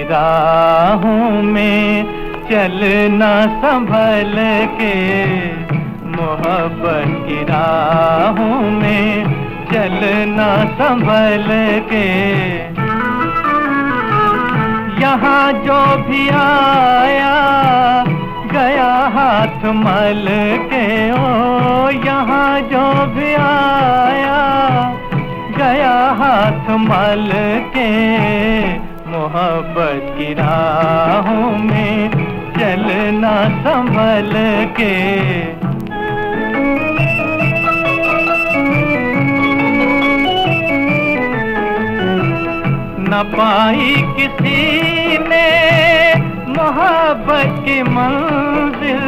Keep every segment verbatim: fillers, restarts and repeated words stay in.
की राहों में चलना संभल के, मोहब्बत की राहों में चलना संभल के। यहाँ जो भी आया गया हाथ मल के, ओ यहाँ जो भी आया गया हाथ मल के, मोहब्बत की राहों में चलना संभल के। न पाई किसी ने मोहब्बत की मंजिल,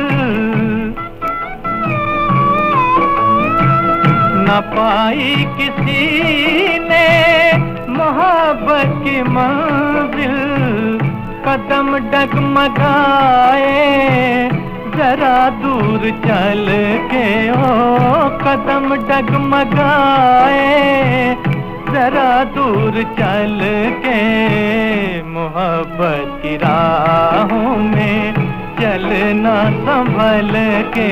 न पाई किसी ने मोहब्बत की मंजिल। कदम डगमगाए जरा दूर चल के, ओ कदम डगमगाए जरा दूर चल के, मोहब्बत की राहों में चलना संभल के।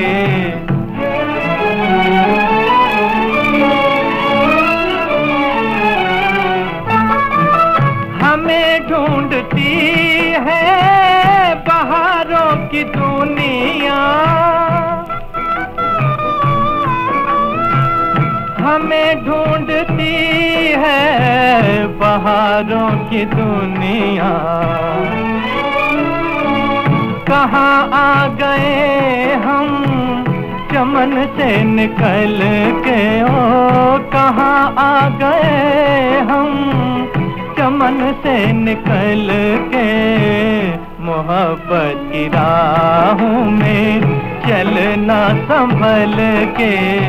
हमें ढूंढती है बहारों की दुनिया, हमें ढूंढती है बहारों की दुनिया। कहाँ आ गए हम चमन से निकल के, ओ कहाँ आ गए हम चमन से निकल के, मोहब्बत की राहों में चलना संभल के।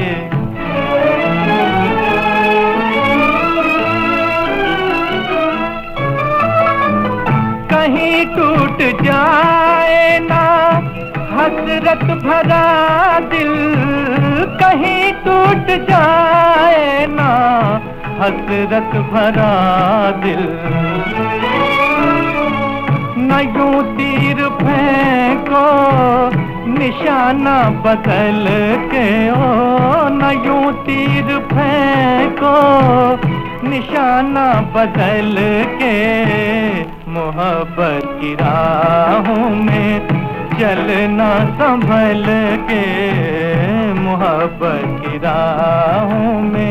कहीं टूट जाए ना हसरत भरा दिल, कहीं टूट जाए ना हसरत भरा दिल। न यूं तीर फेंको निशाना बदल के, ओ न यूं तीर फेंको निशाना बदल के, मोहब्बत की राहों में चलना संभल के, मोहब्बत की राहों में